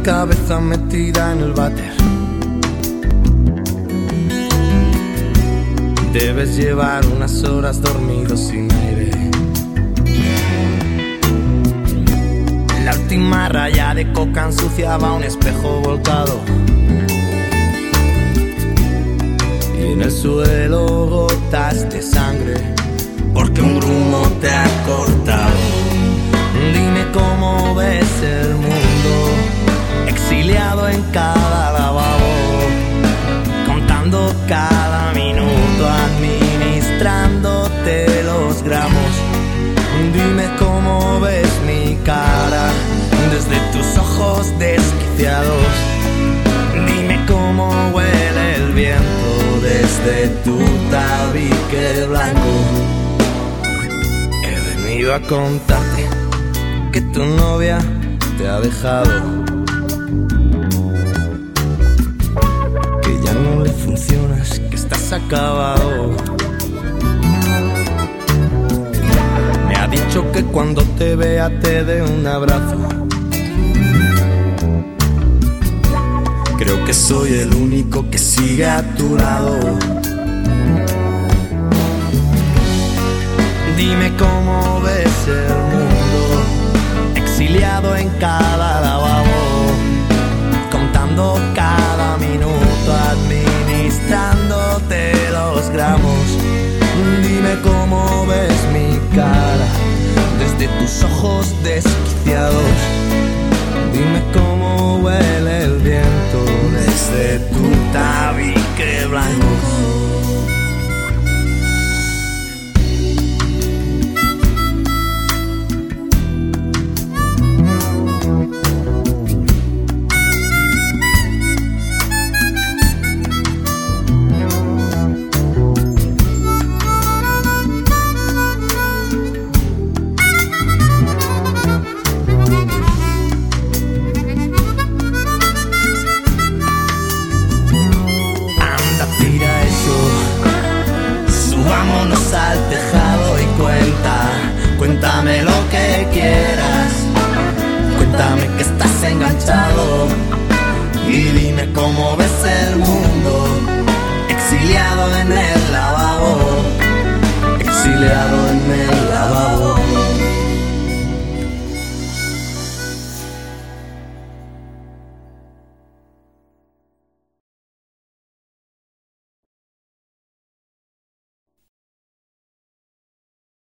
cabeza metida en el váter. Debes llevar unas horas dormido sin aire. La última raya de coca ensuciaba un espejo volcado, y en el suelo gotas de sangre, porque un grumo te ha cortado. Dime cómo ves el mundo, exiliado en cada lavabo, contando cada minuto, administrándote los gramos. Dime cómo ves mi cara desde tus ojos desquiciados. Dime cómo huele el viento desde tu tabique blanco. He venido a contarte que tu novia te ha dejado, que ya no le funcionas, que estás acabado. Me ha dicho que cuando te vea te dé un abrazo. Creo que soy el único que sigue a tu lado. Dime cómo ves el mundo, exiliado en cada lavabo, contando cada minuto, administrándote los gramos. Dime cómo ves mi cara desde tus ojos desquiciados. Dime cómo huele el viento desde tu tabique blanco. Vámonos al tejado y cuéntame lo que quieras. Cuéntame que estás enganchado y dime cómo ves el mundo, exiliado en el lavabo, exiliado